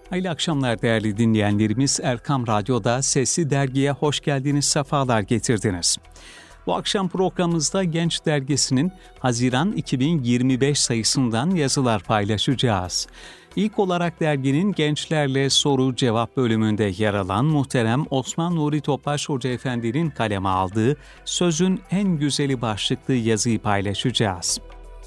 Hayırlı akşamlar değerli dinleyenlerimiz. Erkam Radyo'da Sesli Dergi'ye hoş geldiniz, sefalar getirdiniz. Bu akşam programımızda Genç Dergisi'nin Haziran 2025 sayısından yazılar paylaşacağız. İlk olarak derginin gençlerle soru cevap bölümünde yer alan muhterem Osman Nuri Topbaş Hoca Efendi'nin kaleme aldığı Sözün En Güzeli başlıklı yazıyı paylaşacağız.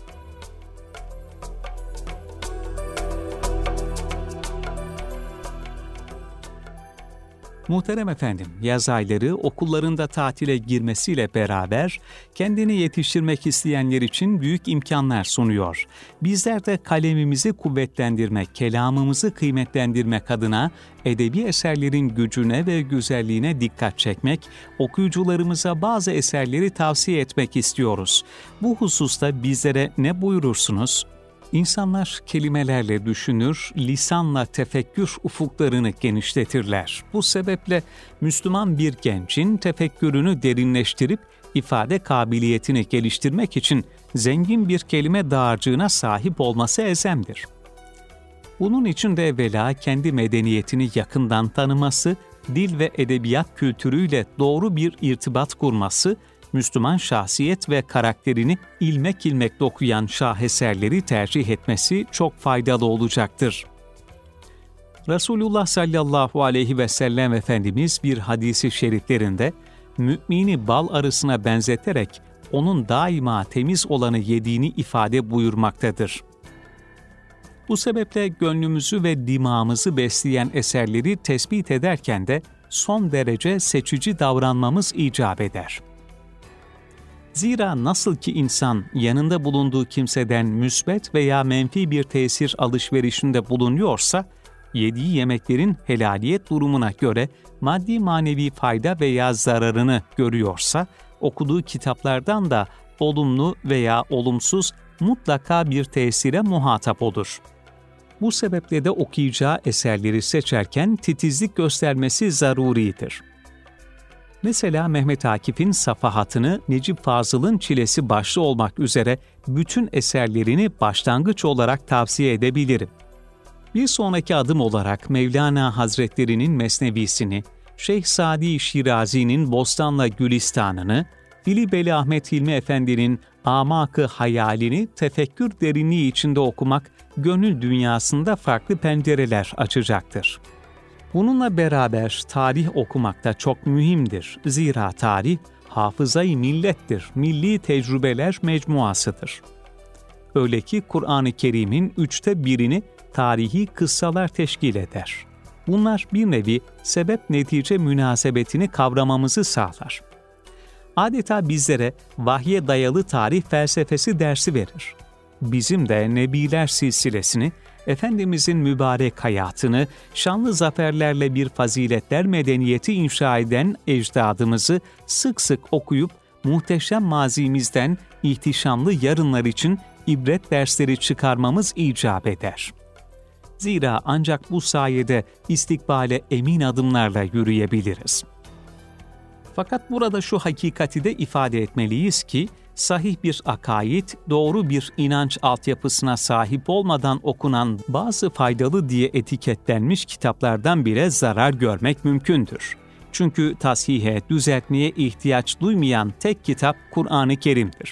Muhterem efendim, yaz ayları okullarında tatile girmesiyle beraber kendini yetiştirmek isteyenler için büyük imkanlar sunuyor. Bizler de kalemimizi kuvvetlendirmek, kelamımızı kıymetlendirmek adına edebi eserlerin gücüne ve güzelliğine dikkat çekmek, okuyucularımıza bazı eserleri tavsiye etmek istiyoruz. Bu hususta bizlere ne buyurursunuz? İnsanlar kelimelerle düşünür, lisanla tefekkür ufuklarını genişletirler. Bu sebeple Müslüman bir gencin tefekkürünü derinleştirip ifade kabiliyetini geliştirmek için zengin bir kelime dağarcığına sahip olması elzemdir. Bunun için de evvela kendi medeniyetini yakından tanıması, dil ve edebiyat kültürüyle doğru bir irtibat kurması, Müslüman şahsiyet ve karakterini ilmek ilmek dokuyan şaheserleri tercih etmesi çok faydalı olacaktır. Resulullah sallallahu aleyhi ve sellem Efendimiz bir hadisi şeriflerinde, mümini bal arısına benzeterek onun daima temiz olanı yediğini ifade buyurmaktadır. Bu sebeple gönlümüzü ve dimağımızı besleyen eserleri tespit ederken de son derece seçici davranmamız icap eder. Zira nasıl ki insan yanında bulunduğu kimseden müsbet veya menfi bir tesir alışverişinde bulunuyorsa, yediği yemeklerin helaliyet durumuna göre maddi manevi fayda veya zararını görüyorsa, okuduğu kitaplardan da olumlu veya olumsuz mutlaka bir tesire muhatap olur. Bu sebeple de okuyacağı eserleri seçerken titizlik göstermesi zaruridir. Mesela Mehmet Akif'in Safahatını, Necip Fazıl'ın Çilesi başta olmak üzere bütün eserlerini başlangıç olarak tavsiye edebilirim. Bir sonraki adım olarak Mevlana Hazretleri'nin Mesnevisini, Şeyh Sadi Şirazi'nin Bostanla Gülistan'ını, Filibeli Ahmet Hilmi Efendi'nin Amak-ı Hayalini tefekkür derinliği içinde okumak, gönül dünyasında farklı pencereler açacaktır. Bununla beraber tarih okumak da çok mühimdir. Zira tarih, hafızayı millettir, milli tecrübeler mecmuasıdır. Öyle ki Kur'an-ı Kerim'in 1/3'ünü tarihi kıssalar teşkil eder. Bunlar bir nevi sebep-netice münasebetini kavramamızı sağlar. Adeta bizlere vahye dayalı tarih felsefesi dersi verir. Bizim de Nebiler silsilesini, Efendimizin mübarek hayatını, şanlı zaferlerle bir faziletler medeniyeti inşa eden ecdadımızı sık sık okuyup muhteşem mazimizden ihtişamlı yarınlar için ibret dersleri çıkarmamız icap eder. Zira ancak bu sayede istikbale emin adımlarla yürüyebiliriz. Fakat burada şu hakikati de ifade etmeliyiz ki, sahih bir akaid, doğru bir inanç altyapısına sahip olmadan okunan bazı faydalı diye etiketlenmiş kitaplardan bile zarar görmek mümkündür. Çünkü tasihe, düzeltmeye ihtiyaç duymayan tek kitap Kur'an-ı Kerim'dir.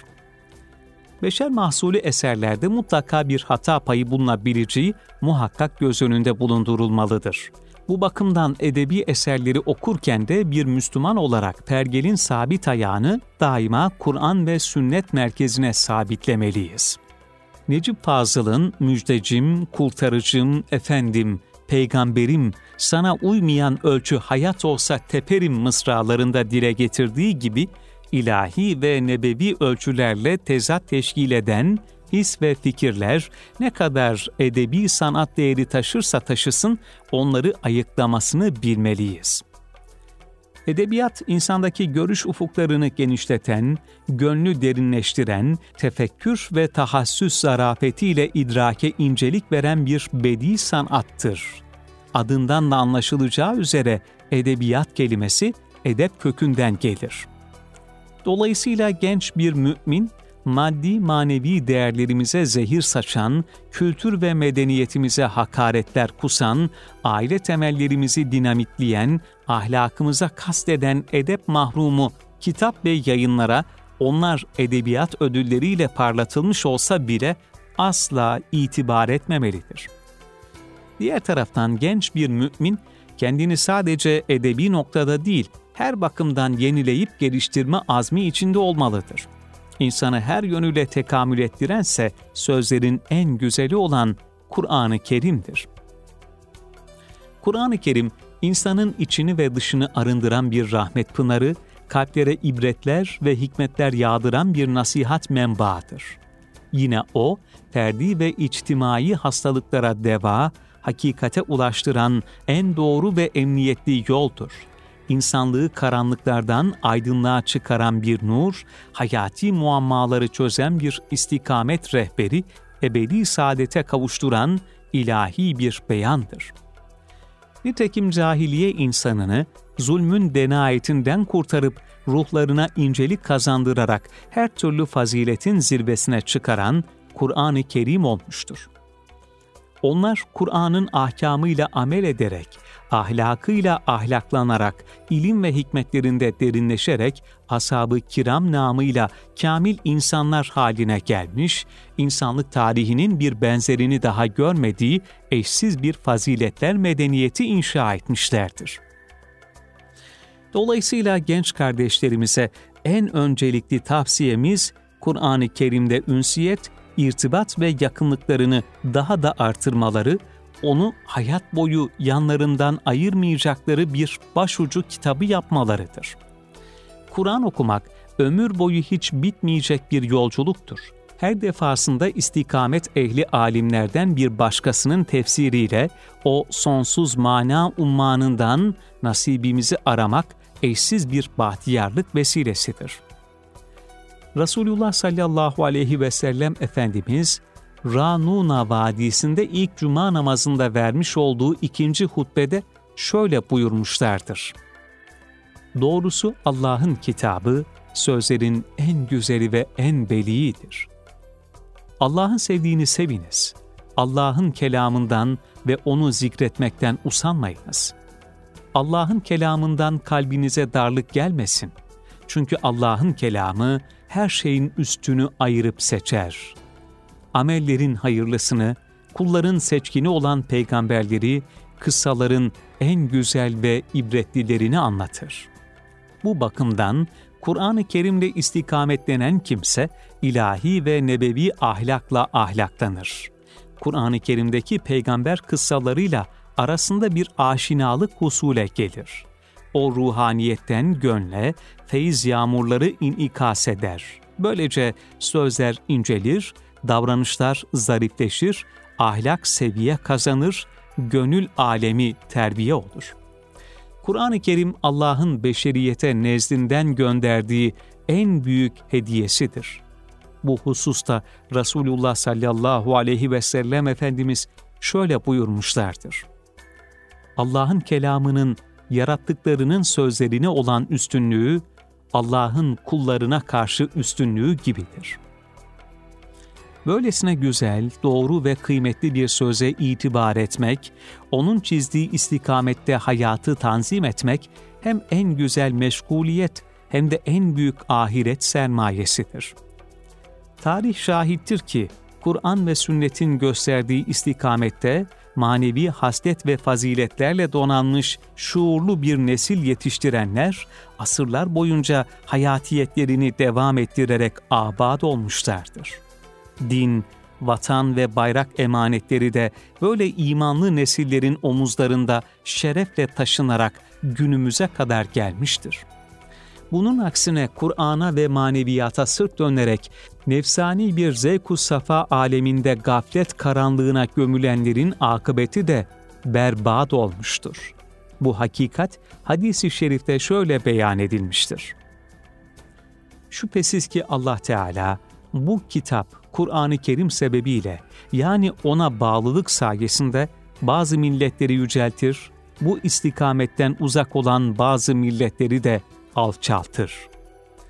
Beşer mahsulü eserlerde mutlaka bir hata payı bulunabileceği muhakkak göz önünde bulundurulmalıdır. Bu bakımdan edebi eserleri okurken de bir Müslüman olarak pergelin sabit ayağını daima Kur'an ve sünnet merkezine sabitlemeliyiz. Necip Fazıl'ın müjdecim, kurtarıcım, efendim, peygamberim, sana uymayan ölçü hayat olsa teperim mısralarında dile getirdiği gibi, ilahi ve nebevi ölçülerle tezat teşkil eden his ve fikirler ne kadar edebi sanat değeri taşırsa taşısın, onları ayıklamasını bilmeliyiz. Edebiyat, insandaki görüş ufuklarını genişleten, gönlü derinleştiren, tefekkür ve tahassüs zarafetiyle idrake incelik veren bir bedi sanattır. Adından da anlaşılacağı üzere edebiyat kelimesi edep kökünden gelir. Dolayısıyla genç bir mümin, maddi manevi değerlerimize zehir saçan, kültür ve medeniyetimize hakaretler kusan, aile temellerimizi dinamitleyen, ahlakımıza kasteden edep mahrumu kitap ve yayınlara, onlar edebiyat ödülleriyle parlatılmış olsa bile asla itibar etmemelidir. Diğer taraftan genç bir mümin, kendini sadece edebi noktada değil, her bakımdan yenileyip geliştirme azmi içinde olmalıdır. İnsanı her yönüyle tekamül ettirense sözlerin en güzeli olan Kur'an-ı Kerim'dir. Kur'an-ı Kerim, insanın içini ve dışını arındıran bir rahmet pınarı, kalplere ibretler ve hikmetler yağdıran bir nasihat menbaıdır. Yine o, ferdi ve içtimai hastalıklara deva, hakikate ulaştıran en doğru ve emniyetli yoldur. İnsanlığı karanlıklardan aydınlığa çıkaran bir nur, hayati muammaları çözen bir istikamet rehberi, ebedi saadete kavuşturan ilahi bir beyandır. Nitekim cahiliye insanını zulmün denayetinden kurtarıp ruhlarına incelik kazandırarak her türlü faziletin zirvesine çıkaran Kur'an-ı Kerim olmuştur. Onlar Kur'an'ın ahkamıyla amel ederek, ahlakıyla ahlaklanarak, ilim ve hikmetlerinde derinleşerek, ashab-ı kiram namıyla kamil insanlar haline gelmiş, insanlık tarihinin bir benzerini daha görmediği eşsiz bir faziletler medeniyeti inşa etmişlerdir. Dolayısıyla genç kardeşlerimize en öncelikli tavsiyemiz, Kur'an-ı Kerim'de ünsiyet, irtibat ve yakınlıklarını daha da artırmaları, onu hayat boyu yanlarından ayırmayacakları bir başucu kitabı yapmalarıdır. Kur'an okumak, ömür boyu hiç bitmeyecek bir yolculuktur. Her defasında istikamet ehli alimlerden bir başkasının tefsiriyle o sonsuz mana ummanından nasibimizi aramak eşsiz bir bahtiyarlık vesilesidir. Resulullah sallallahu aleyhi ve sellem Efendimiz, Ranuna Vadisi'nde ilk cuma namazında vermiş olduğu 2. hutbede şöyle buyurmuşlardır. Doğrusu Allah'ın kitabı, sözlerin en güzeli ve en beliğidir. Allah'ın sevdiğini seviniz. Allah'ın kelamından ve onu zikretmekten usanmayınız. Allah'ın kelamından kalbinize darlık gelmesin. Çünkü Allah'ın kelamı her şeyin üstünü ayırıp seçer. Amellerin hayırlısını, kulların seçkini olan peygamberleri, kıssaların en güzel ve ibretlilerini anlatır. Bu bakımdan Kur'an-ı Kerim'le istikametlenen kimse, ilahi ve nebevi ahlakla ahlaklanır. Kur'an-ı Kerim'deki peygamber kıssalarıyla arasında bir aşinalık husule gelir. O ruhaniyetten gönle, feyiz yağmurları inikas eder. Böylece sözler incelir, davranışlar zarifleşir, ahlak seviye kazanır, gönül alemi terbiye olur. Kur'an-ı Kerim Allah'ın beşeriyete nezdinden gönderdiği en büyük hediyesidir. Bu hususta Resulullah sallallahu aleyhi ve sellem Efendimiz şöyle buyurmuşlardır. Allah'ın kelamının yarattıklarının sözlerine olan üstünlüğü, Allah'ın kullarına karşı üstünlüğü gibidir. Böylesine güzel, doğru ve kıymetli bir söze itibar etmek, onun çizdiği istikamette hayatı tanzim etmek, hem en güzel meşguliyet hem de en büyük ahiret sermayesidir. Tarih şahittir ki, Kur'an ve sünnetin gösterdiği istikamette, manevi haslet ve faziletlerle donanmış şuurlu bir nesil yetiştirenler, asırlar boyunca hayatiyetlerini devam ettirerek abad olmuşlardır. Din, vatan ve bayrak emanetleri de böyle imanlı nesillerin omuzlarında şerefle taşınarak günümüze kadar gelmiştir. Bunun aksine Kur'an'a ve maneviyata sırt dönerek nefsani bir zevk-u safa aleminde gaflet karanlığına gömülenlerin akıbeti de berbat olmuştur. Bu hakikat hadis-i şerifte şöyle beyan edilmiştir. Şüphesiz ki Allah Teala bu kitap Kur'an-ı Kerim sebebiyle, yani ona bağlılık sayesinde bazı milletleri yüceltir, bu istikametten uzak olan bazı milletleri de alçaltır.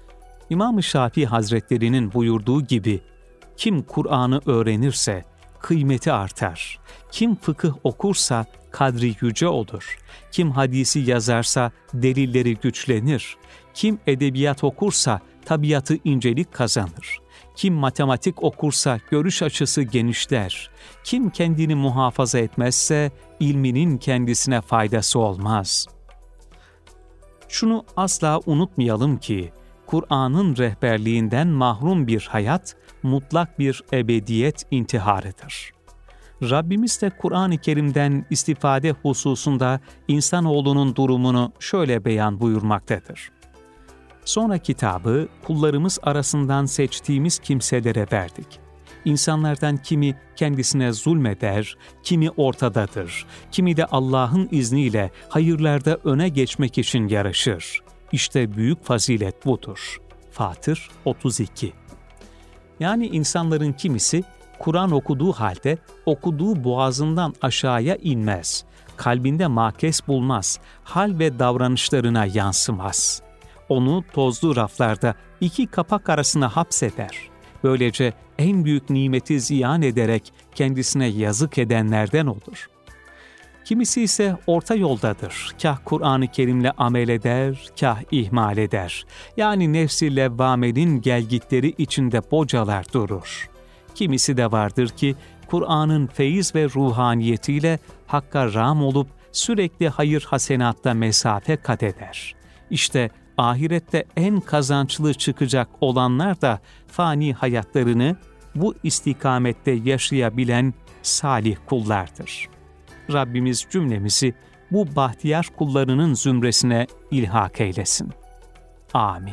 İmam-ı Şafii Hazretleri'nin buyurduğu gibi, kim Kur'an'ı öğrenirse kıymeti artar, kim fıkıh okursa kadri yüce olur, kim hadisi yazarsa delilleri güçlenir, kim edebiyat okursa tabiatı incelik kazanır, kim matematik okursa görüş açısı genişler, kim kendini muhafaza etmezse ilminin kendisine faydası olmaz. Şunu asla unutmayalım ki, Kur'an'ın rehberliğinden mahrum bir hayat, mutlak bir ebediyet intiharıdır. Rabbimiz de Kur'an-ı Kerim'den istifade hususunda insanoğlunun durumunu şöyle beyan buyurmaktadır. Sonra kitabı kullarımız arasından seçtiğimiz kimselere verdik. İnsanlardan kimi kendisine zulmeder, kimi ortadadır, kimi de Allah'ın izniyle hayırlarda öne geçmek için yarışır. İşte büyük fazilet budur. Fatır 32. Yani insanların kimisi Kur'an okuduğu halde okuduğu boğazından aşağıya inmez, kalbinde makes bulmaz, hal ve davranışlarına yansımaz. Onu tozlu raflarda iki kapak arasına hapseder. Böylece en büyük nimeti ziyan ederek kendisine yazık edenlerden olur. Kimisi ise orta yoldadır. Kah Kur'an-ı Kerim'le amel eder, kah ihmal eder. Yani nefs-i levvamenin gelgitleri içinde bocalar durur. Kimisi de vardır ki Kur'an'ın feyiz ve ruhaniyetiyle hakka rağm olup sürekli hayır hasenatta mesafe kat eder. İşte ahirette en kazançlı çıkacak olanlar da fani hayatlarını bu istikamette yaşayabilen salih kullardır. Rabbimiz cümlemizi bu bahtiyar kullarının zümresine ilhak eylesin. Amin.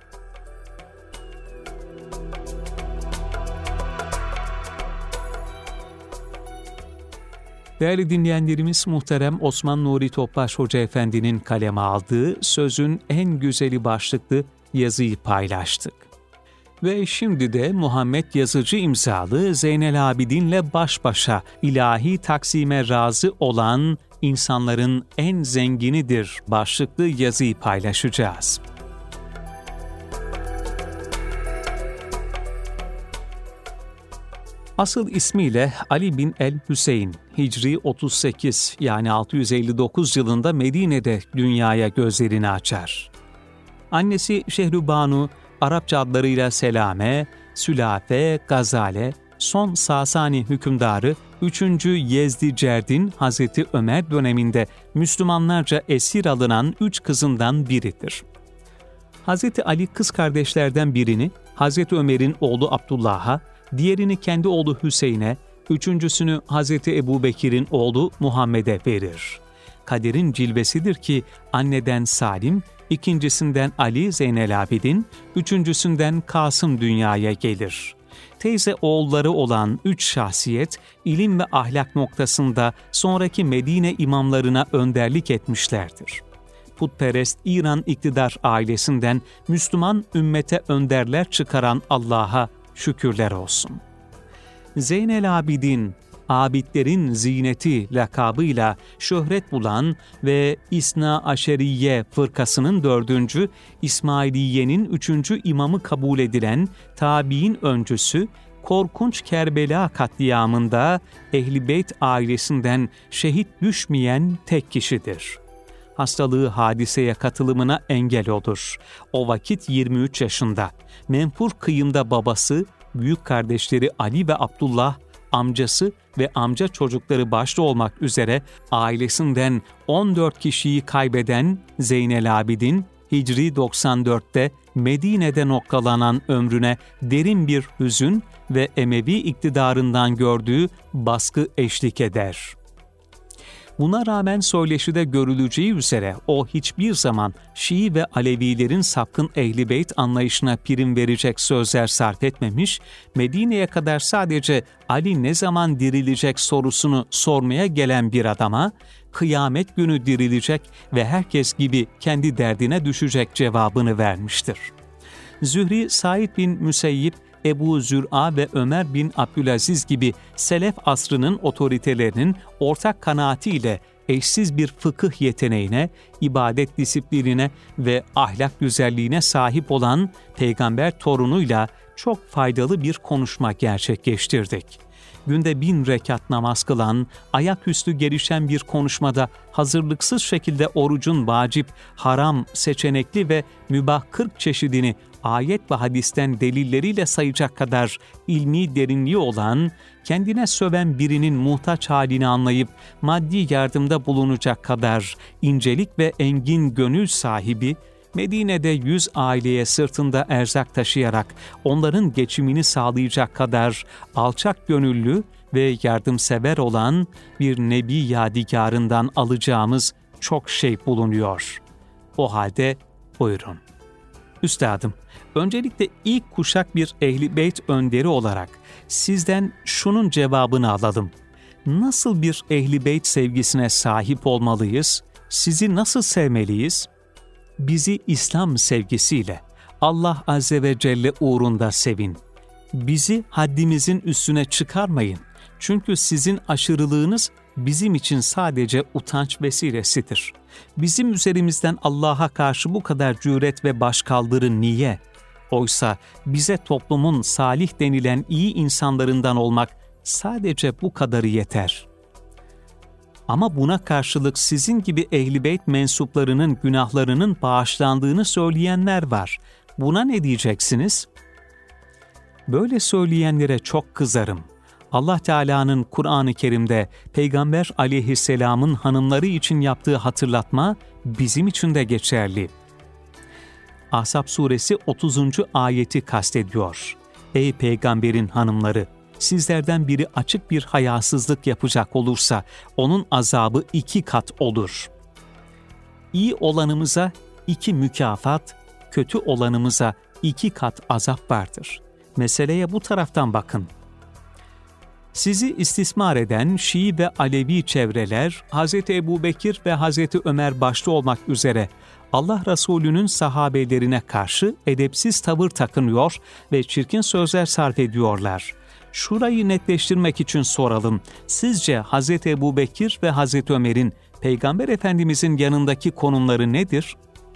Değerli dinleyenlerimiz, muhterem Osman Nuri Topbaş Hoca Efendi'nin kaleme aldığı Sözün En Güzeli başlıklı yazıyı paylaştık. Ve şimdi de Muhammed Yazıcı imzalı Zeynel Abidin'le baş başa ilahi taksime razı olan insanların en zenginidir başlıklı yazıyı paylaşacağız. Asıl ismiyle Ali bin el-Hüseyin, Hicri 38 yani 659 yılında Medine'de dünyaya gözlerini açar. Annesi Şehrübanu, Arapça adlarıyla Selame, Sülafe, Gazale, son Sasani hükümdarı 3. Yezdicerdin Hazreti Ömer döneminde Müslümanlarca esir alınan 3 kızından biridir. Hazreti Ali kız kardeşlerden birini Hazreti Ömer'in oğlu Abdullah'a, diğerini kendi oğlu Hüseyin'e, üçüncüsünü Hazreti Ebubekir'in oğlu Muhammed'e verir. Kaderin cilvesidir ki anneden Salim, ikincisinden Ali Zeynel Abidin, üçüncüsünden Kasım dünyaya gelir. Teyze oğulları olan 3 şahsiyet, ilim ve ahlak noktasında sonraki Medine imamlarına önderlik etmişlerdir. Putperest İran iktidar ailesinden Müslüman ümmete önderler çıkaran Allah'a şükürler olsun. Zeynel Abidin, abidlerin zineti lakabıyla şöhret bulan ve İsna Aşeriye fırkasının 4. İsmailiye'nin 3. imamı kabul edilen tabiin öncüsü, korkunç Kerbela katliamında Ehl-i Beyt ailesinden şehit düşmeyen tek kişidir. Hastalığı hadiseye katılımına engel olur. O vakit 23 yaşında. Menfur kıyımda babası, büyük kardeşleri Ali ve Abdullah, amcası ve amca çocukları başta olmak üzere ailesinden 14 kişiyi kaybeden Zeynel Abidin, Hicri 94'te Medine'de noktalanan ömrüne derin bir hüzün ve Emevi iktidarından gördüğü baskı eşlik eder. Buna rağmen söyleşide görüleceği üzere o hiçbir zaman Şii ve Alevilerin sapkın Ehl-i Beyt anlayışına prim verecek sözler sarf etmemiş, Medine'ye kadar sadece Ali ne zaman dirilecek sorusunu sormaya gelen bir adama, kıyamet günü dirilecek ve herkes gibi kendi derdine düşecek cevabını vermiştir. Zühri, Said bin Müseyyib, Ebu Zür'a ve Ömer bin Abdülaziz gibi Selef asrının otoritelerinin ortak kanaatiyle eşsiz bir fıkıh yeteneğine, ibadet disiplinine ve ahlak güzelliğine sahip olan peygamber torunuyla çok faydalı bir konuşma gerçekleştirdik. Günde 1000 rekat namaz kılan, ayaküstü gelişen bir konuşmada hazırlıksız şekilde orucun vacip, haram, seçenekli ve mübah 40 çeşidini ayet ve hadisten delilleriyle sayacak kadar ilmi derinliği olan, kendine söven birinin muhtaç halini anlayıp maddi yardımda bulunacak kadar incelik ve engin gönül sahibi, Medine'de 100 aileye sırtında erzak taşıyarak onların geçimini sağlayacak kadar alçak gönüllü ve yardımsever olan bir nebi yadigarından alacağımız çok şey bulunuyor. O halde buyurun. Üstadım, öncelikle ilk kuşak bir Ehl-i Beyt önderi olarak sizden şunun cevabını alalım. Nasıl bir Ehl-i Beyt sevgisine sahip olmalıyız? Sizi nasıl sevmeliyiz? Bizi İslam sevgisiyle, Allah Azze ve Celle uğrunda sevin. Bizi haddimizin üstüne çıkarmayın. Çünkü sizin aşırılığınız bizim için sadece utanç vesilesidir. Bizim üzerimizden Allah'a karşı bu kadar cüret ve başkaldırı niye? Oysa bize toplumun salih denilen iyi insanlarından olmak sadece bu kadarı yeter. Ama buna karşılık sizin gibi Ehl-i Beyt mensuplarının günahlarının bağışlandığını söyleyenler var. Buna ne diyeceksiniz? Böyle söyleyenlere çok kızarım. Allah Teala'nın Kur'an-ı Kerim'de Peygamber aleyhisselamın hanımları için yaptığı hatırlatma bizim için de geçerli. Ahzab suresi 30. ayeti kastediyor. Ey peygamberin hanımları! Sizlerden biri açık bir hayasızlık yapacak olursa onun azabı 2 kat olur. İyi olanımıza 2 mükafat, kötü olanımıza 2 kat azap vardır. Meseleye bu taraftan bakın. Sizi istismar eden Şii ve Alevi çevreler, Hz. Ebubekir ve Hz. Ömer başta olmak üzere Allah Resulü'nün sahabelerine karşı edepsiz tavır takınıyor ve çirkin sözler sarf ediyorlar. Şurayı netleştirmek için soralım. Sizce Hz. Ebubekir ve Hz. Ömer'in Peygamber Efendimizin yanındaki konumları nedir?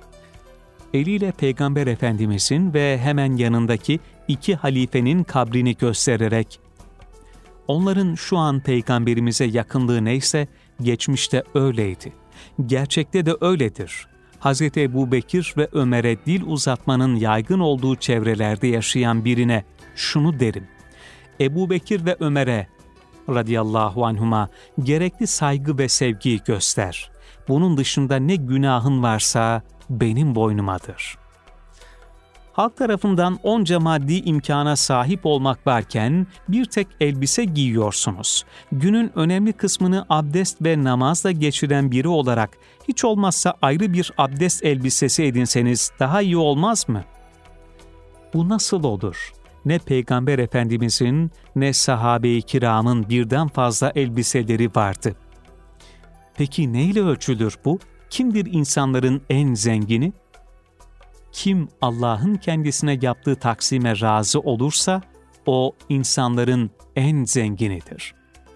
Eliyle Peygamber Efendimizin ve hemen yanındaki 2 halifenin kabrini göstererek, onların şu an Peygamberimize yakınlığı neyse, geçmişte öyleydi. Gerçekte de öyledir. Hz. Ebubekir ve Ömer'e dil uzatmanın yaygın olduğu çevrelerde yaşayan birine şunu derim. Ebubekir ve Ömer'e radıyallahu anhuma gerekli saygı ve sevgiyi göster. Bunun dışında ne günahın varsa benim boynumadır. Halk tarafından onca maddi imkana sahip olmak varken bir tek elbise giyiyorsunuz. Günün önemli kısmını abdest ve namazla geçiren biri olarak hiç olmazsa ayrı bir abdest elbisesi edinseniz daha iyi olmaz mı? Bu nasıl olur? Ne Peygamber Efendimizin ne sahabe-i kiramın birden fazla elbiseleri vardı. Peki neyle ölçülür bu? Kimdir insanların en zengini? Kim Allah'ın kendisine yaptığı taksime razı olursa, o insanların en zenginidir.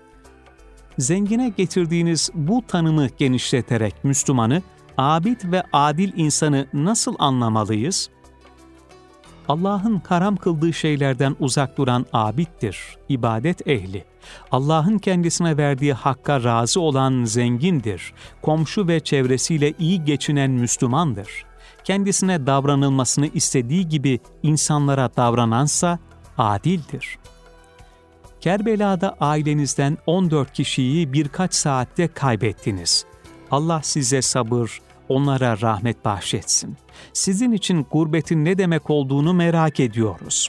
Zengine getirdiğiniz bu tanımı genişleterek Müslümanı, abid ve adil insanı nasıl anlamalıyız? Allah'ın haram kıldığı şeylerden uzak duran abiddir, ibadet ehli. Allah'ın kendisine verdiği hakka razı olan zengindir, komşu ve çevresiyle iyi geçinen Müslümandır. Kendisine davranılmasını istediği gibi insanlara davranansa adildir. Kerbela'da ailenizden 14 kişiyi birkaç saatte kaybettiniz. Allah size sabır, onlara rahmet bahşetsin. Sizin için gurbetin ne demek olduğunu merak ediyoruz.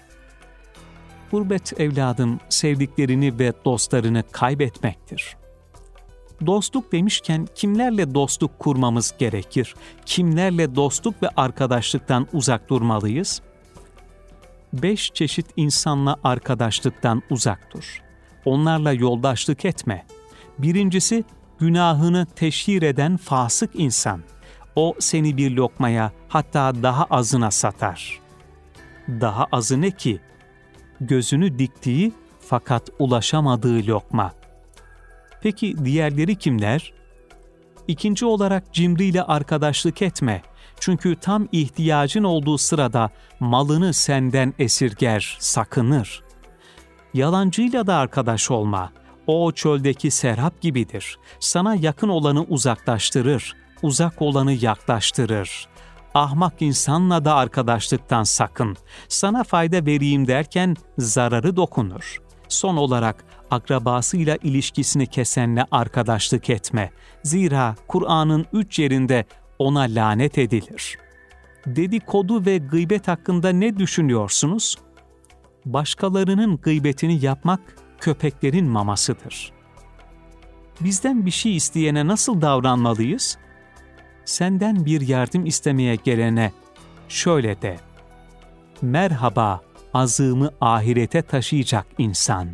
Gurbet evladım, sevdiklerini ve dostlarını kaybetmektir. Dostluk demişken kimlerle dostluk kurmamız gerekir? Kimlerle dostluk ve arkadaşlıktan uzak durmalıyız? 5 çeşit insanla arkadaşlıktan uzak dur. Onlarla yoldaşlık etme. Birincisi, günahını teşhir eden fasık insan. O seni bir lokmaya, hatta daha azına satar. Daha azı ne ki? Gözünü diktiği fakat ulaşamadığı lokma. Peki diğerleri kimler? İkinci olarak cimriyle arkadaşlık etme. Çünkü tam ihtiyacın olduğu sırada malını senden esirger, sakınır. Yalancıyla da arkadaş olma. O çöldeki serap gibidir. Sana yakın olanı uzaklaştırır, uzak olanı yaklaştırır. Ahmak insanla da arkadaşlıktan sakın. Sana fayda vereyim derken zararı dokunur. Son olarak akrabasıyla ilişkisini kesenle arkadaşlık etme. Zira Kur'an'ın 3 yerinde ona lanet edilir. Dedikodu ve gıybet hakkında ne düşünüyorsunuz? Başkalarının gıybetini yapmak köpeklerin mamasıdır. Bizden bir şey isteyene nasıl davranmalıyız? Senden bir yardım istemeye gelene şöyle de: merhaba, azığımı ahirete taşıyacak insan.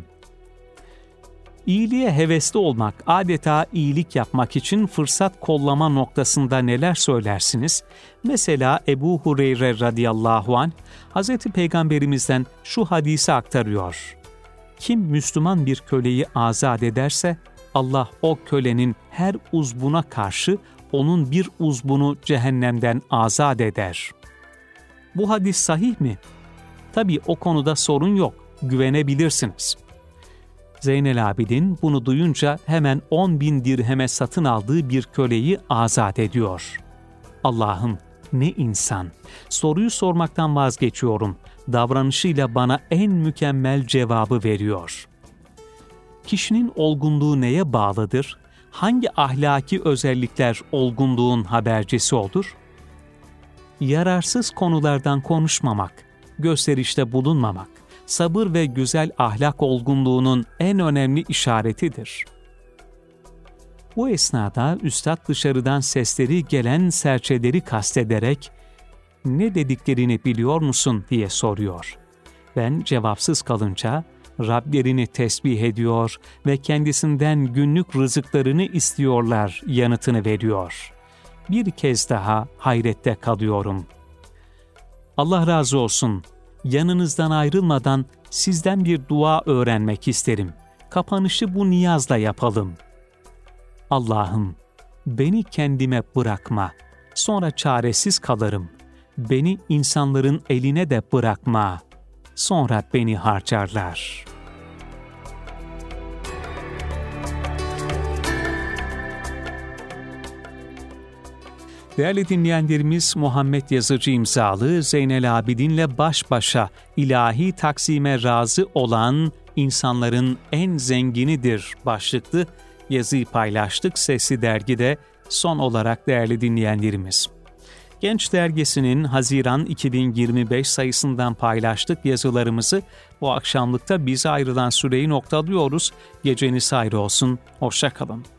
İyiliğe hevesli olmak, adeta iyilik yapmak için fırsat kollama noktasında neler söylersiniz? Mesela Ebu Hureyre radıyallahu anh, Hz. Peygamberimizden şu hadisi aktarıyor: kim Müslüman bir köleyi azat ederse, Allah o kölenin her uzvuna karşı onun bir uzvunu cehennemden azat eder. Bu hadis sahih mi? Tabii o konuda sorun yok, güvenebilirsiniz. Zeynel Abidin bunu duyunca hemen 10.000 dirheme satın aldığı bir köleyi azat ediyor. Allah'ım, ne insan! Soruyu sormaktan vazgeçiyorum. Davranışıyla bana en mükemmel cevabı veriyor. Kişinin olgunluğu neye bağlıdır? Hangi ahlaki özellikler olgunluğun habercisi olur? Yararsız konulardan konuşmamak, gösterişte bulunmamak, sabır ve güzel ahlak olgunluğunun en önemli işaretidir. Bu esnada üstad dışarıdan sesleri gelen serçeleri kastederek "Ne dediklerini biliyor musun?" diye soruyor. Ben cevapsız kalınca Rablerini tesbih ediyor ve kendisinden günlük rızıklarını istiyorlar yanıtını veriyor. Bir kez daha hayrette kalıyorum. Allah razı olsun. Yanınızdan ayrılmadan sizden bir dua öğrenmek isterim. Kapanışı bu niyazla yapalım. Allah'ım, beni kendime bırakma. Sonra çaresiz kalırım. Beni insanların eline de bırakma. Sonra beni harcarlar. Değerli dinleyenlerimiz, Muhammed Yazıcı imzalı Zeynel Abidin'le baş başa ilahi taksime razı olan insanların en zenginidir başlıklı yazıyı paylaştık Sesli Dergi'de. Son olarak değerli dinleyenlerimiz, Genç Dergisi'nin Haziran 2025 sayısından paylaştık yazılarımızı. Bu akşamlıkta bize ayrılan süreyi noktalıyoruz. Geceniz hayır olsun, hoşça kalın.